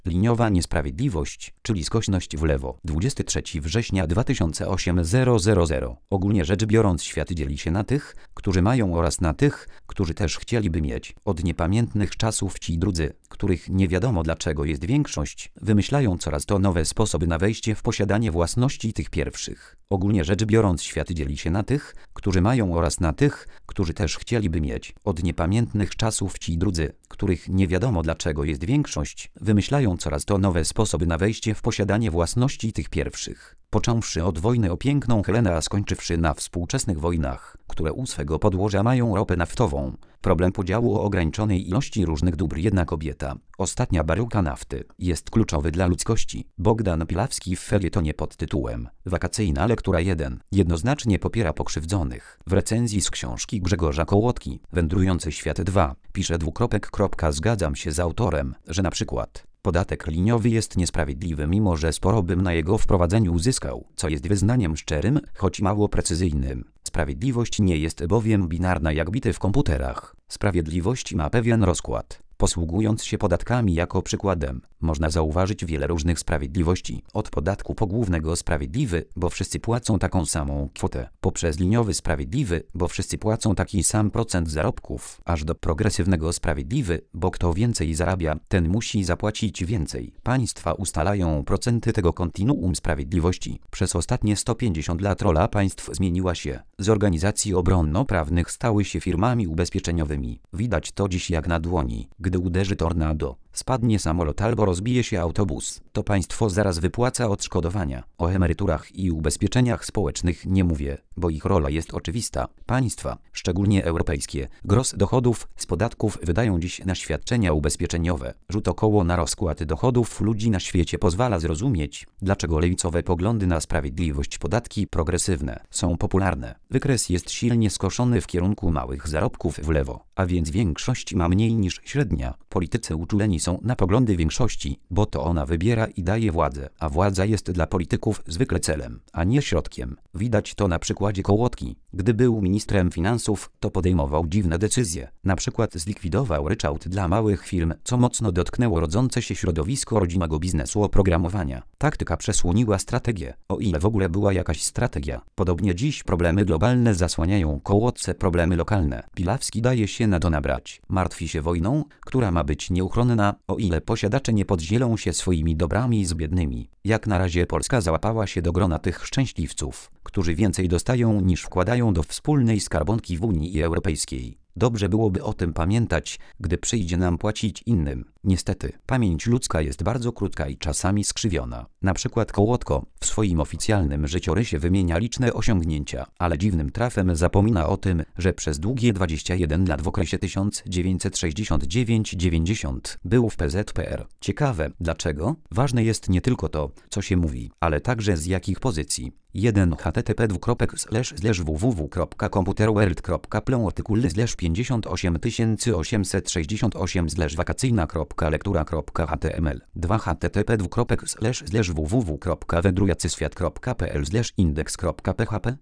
Liniowa niesprawiedliwość, czyli skośność w lewo. 23 września 2008 000. Ogólnie rzecz biorąc, świat dzieli się na tych, którzy mają, oraz na tych, którzy też chcieliby mieć. Od niepamiętnych czasów ci drudzy, których nie wiadomo dlaczego jest większość, wymyślają coraz to nowe sposoby na wejście w posiadanie własności tych pierwszych. Ogólnie rzecz biorąc, świat dzieli się na tych, którzy mają, oraz na tych, którzy też chcieliby mieć. Od niepamiętnych czasów ci drudzy, których nie wiadomo dlaczego jest większość, wymyślają coraz to nowe sposoby na wejście w posiadanie własności tych pierwszych. Począwszy od wojny o piękną Helenę, a skończywszy na współczesnych wojnach, które u swego podłoża mają ropę naftową. Problem podziału o ograniczonej ilości różnych dóbr. Jedna kobieta, ostatnia baryłka nafty, jest kluczowy dla ludzkości. Bogdan Pilawski w felietonie pod tytułem Wakacyjna lektura 1 jednoznacznie popiera pokrzywdzonych. W recenzji z książki Grzegorza Kołotki Wędrujący świat 2 pisze Zgadzam się z autorem, że na przykład podatek liniowy jest niesprawiedliwy, mimo że sporo bym na jego wprowadzeniu uzyskał, co jest wyznaniem szczerym, choć mało precyzyjnym. Sprawiedliwość nie jest bowiem binarna jak bity w komputerach. Sprawiedliwość ma pewien rozkład. Posługując się podatkami jako przykładem, można zauważyć wiele różnych sprawiedliwości. Od podatku pogłównego sprawiedliwy, bo wszyscy płacą taką samą kwotę, poprzez liniowy sprawiedliwy, bo wszyscy płacą taki sam procent zarobków, aż do progresywnego sprawiedliwy, bo kto więcej zarabia, ten musi zapłacić więcej. Państwa ustalają procenty tego kontinuum sprawiedliwości. Przez ostatnie 150 lat rola państw zmieniła się. Z organizacji obronno-prawnych stały się firmami ubezpieczeniowymi. Widać to dziś jak na dłoni. Gdy uderzy tornado, spadnie samolot albo rozbije się autobus, to państwo zaraz wypłaca odszkodowania. O emeryturach i ubezpieczeniach społecznych nie mówię, bo ich rola jest oczywista. Państwa, szczególnie europejskie, gros dochodów z podatków wydają dziś na świadczenia ubezpieczeniowe. Rzut około na rozkład dochodów ludzi na świecie pozwala zrozumieć, dlaczego lewicowe poglądy na sprawiedliwość, podatki progresywne są popularne. Wykres jest silnie skoszony w kierunku małych zarobków w lewo, a więc większość ma mniej niż średnia. Politycy uczuleni są na poglądy większości, bo to ona wybiera i daje władzę, a władza jest dla polityków zwykle celem, a nie środkiem. Widać to na przykładzie Kołotki. Gdy był ministrem finansów, to podejmował dziwne decyzje. Na przykład zlikwidował ryczałt dla małych firm, co mocno dotknęło rodzące się środowisko rodzimego biznesu oprogramowania. Taktyka przesłoniła strategię, o ile w ogóle była jakaś strategia. Podobnie dziś problemy globalne zasłaniają Kołotce problemy lokalne. Pilawski daje się na to nabrać. Martwi się wojną, która ma być nieuchronna, o ile posiadacze nie podzielą się swoimi dobrami z biednymi. Jak na razie Polska załapała się do grona tych szczęśliwców, którzy więcej dostają niż wkładają do wspólnej skarbonki w Unii Europejskiej. Dobrze byłoby o tym pamiętać, gdy przyjdzie nam płacić innym. Niestety, pamięć ludzka jest bardzo krótka i czasami skrzywiona. Na przykład Kołotko w swoim oficjalnym życiorysie wymienia liczne osiągnięcia, ale dziwnym trafem zapomina o tym, że przez długie 21 lat w okresie 1969–90 był w PZPR. Ciekawe, dlaczego? Ważne jest nie tylko to, co się mówi, ale także z jakich pozycji. 1 http://www.computerworld.pl artykuły /58868/wakacyjna.lektura.html 2 http://www.wędrujacyświat.pl indeks.php